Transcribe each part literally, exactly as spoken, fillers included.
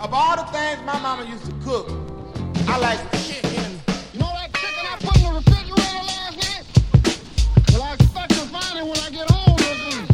Of all the things my mama used to cook, I like chicken. You know that chicken I put in the refrigerator last night? Well, I expect to find it when I get home this week.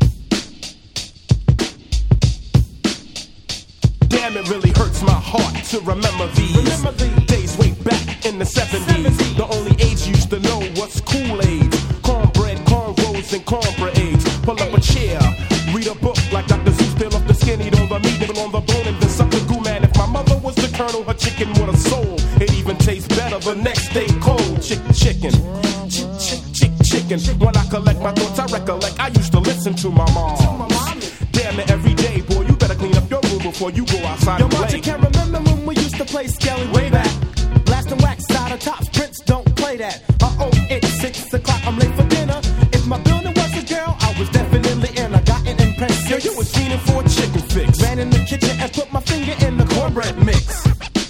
Damn, it really hurts my heart to remember these, remember these days way back in the seventies. The only age you used to know was Kool-Aid, cornbread, cornrows, and cornbread. Pull up a chair, read a book like Doctor Seuss, still off the skinny, on the meat, nibble on the bone, and then suck the goo man. If my mother was the colonel, her chicken with a soul. It even tastes better the next day cold. Chick, chicken, chick, chick, chick, chicken. When I collect my thoughts, I recollect I used to listen to my mom. Damn it, every day, boy, you better clean up your room before you go outside Yo, and play. March, you can't remember when we used to play Skelly way back. Blasting wax out of tops, Prince don't play that. Uh-oh, it's six o'clock, I'm late for dinner. If my building was a girl, I was definitely in. I got an impress. Yo, you was fiending for a chicken fix. Ran in the kitchen and put my finger in the cornbread mix.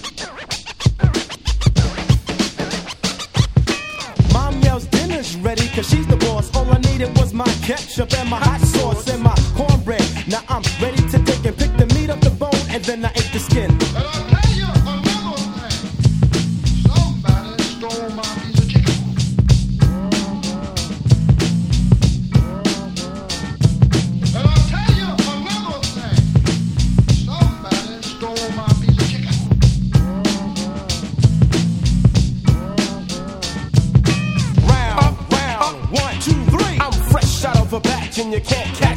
Mom yells, dinner's ready, cause she's the boss. All I needed was my ketchup and my hot sauce and my cornbread. Now I'm ready to take and pick the meat off the bone, and then I ate the skin. But I'll tell you another thing. Somebody stole my piece of chicken. But I'll tell you another thing. Somebody stole my piece of chicken. Round, up, round, up, one, two, three. I'm fresh out of a batch and you can't catch